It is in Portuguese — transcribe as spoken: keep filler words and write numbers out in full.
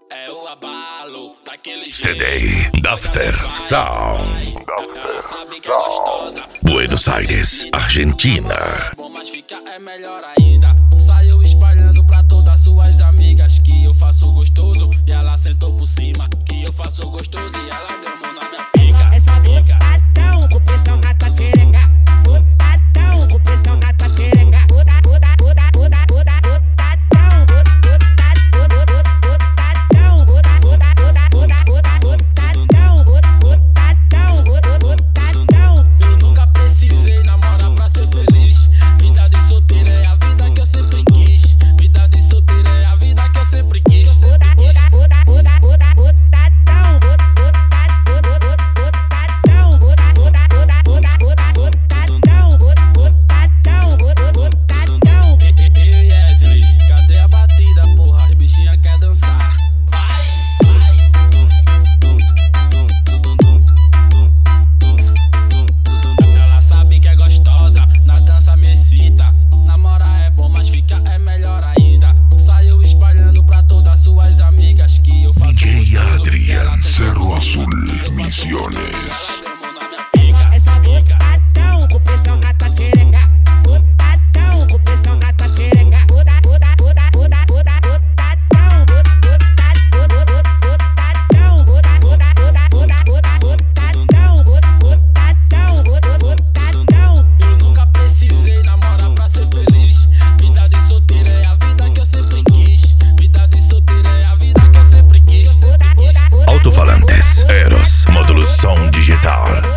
É o abalo daquele C D Dafter Sound. Ela sabe que é gostosa. Buenos Aires, Argentina. Bom, mas fica é melhor ainda. Saiu espalhando pra todas suas amigas que eu faço gostoso. E ela sentou por cima que eu faço gostoso. E ela deu mão na minha pica. Essa pica. botadão com pressão gata terenga. Botadão com pressão gata terenga. Boda, boda, boda, boda, boda, botadão. Botadão, botadão, boda, boda, boda, boda, boda, botadão. Botadão, botadão. Eu nunca precisei namorar pra ser feliz. Vida de solteira é a vida que eu sempre quis. Vida de solteira é a vida que eu sempre quis. Boda, boda, boda, boda, boda, botadão. Botadão, botadão, boda, boda, boda, boda, boda, botadão. Botadão, botadão. Ei, ei, Wesley, cadê a batida, porra? As bichinha quer dançar. Vai, vai. Ela sabe que é gostosa, na dança me excita. Namorar é bom, mas ficar é melhor ainda. Saiu espalhando pra todas suas amigas que eu faço D J gostoso. Adrian, Ela sentou Cerro por cima, Azul, eu faço Misiones. gostoso. Ela deu mão na minha pica, Essa pica. botadão com pressão gata terenga. Botadão com pressão gata terenga. Boda, boda, boda, boda, boda, botadão. Botadão, botadão, boda, boda, boda, boda, boda, botadão. Botadão, botadão. Eu nunca precisei namorar pra ser feliz. Vida de solteira é a vida que eu sempre quis. Vida de solteira é a vida que eu sempre quis. Boda, boda, boda, Alto-falantes, Eros, módulo som digital.